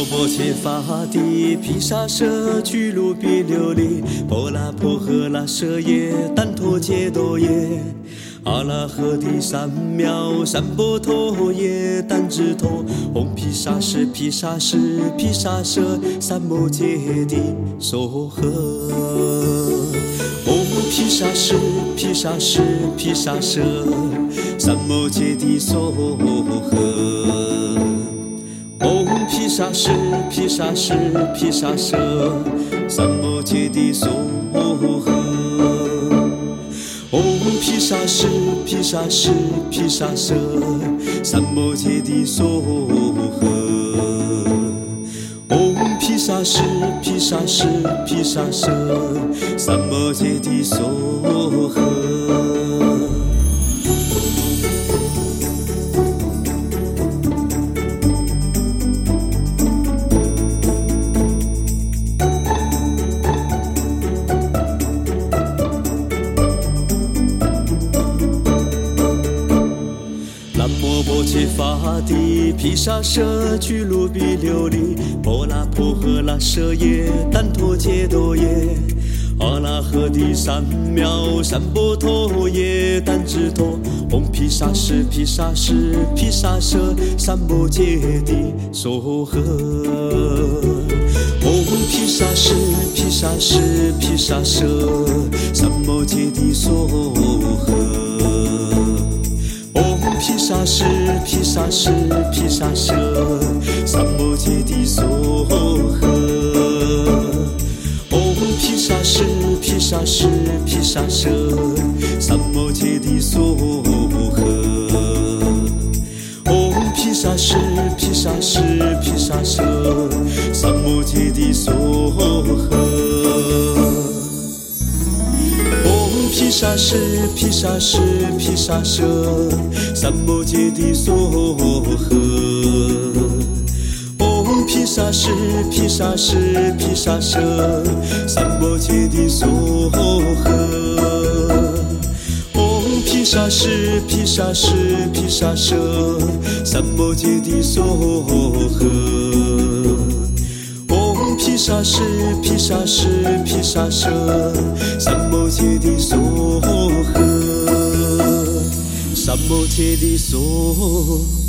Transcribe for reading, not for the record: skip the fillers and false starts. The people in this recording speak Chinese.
波切法的毗沙舍俱卢比琉璃婆拉婆诃拉舍耶但陀揭多耶阿拉诃帝三藐三波陀耶但智陀唵毗沙室毗沙室毗沙舍三摩揭帝娑诃唵毗沙室毗沙室毗沙舍三摩揭帝娑诃唵毗沙室毗沙室毗沙舍三摩揭帝娑诃唵毗沙室毗沙室毗沙舍三摩揭帝娑诃唵毗沙室毗沙室毗沙舍三摩揭帝娑诃波切法的毗沙舍俱卢比琉璃婆拉婆诃拉舍耶但陀揭多耶阿拉诃帝三藐三波陀耶但智陀唵毗沙室毗沙室毗沙舍三摩揭帝娑诃唵毗沙室毗沙室毗沙舍三摩揭帝娑诃毗沙室毗沙室毗沙舍三摩揭帝娑诃唵毗沙室毗沙室毗沙舍三摩揭帝娑诃唵毗沙室毗沙室毗沙舍三摩揭帝娑诃毗沙室毗沙室毗沙舍三摩揭帝娑诃唵毗沙室毗沙室毗沙舍三摩揭帝娑诃唵毗沙室毗沙室毗沙舍三摩揭帝娑诃唵毗沙室毗沙室毗沙舍三摩揭帝娑诃三摩揭帝娑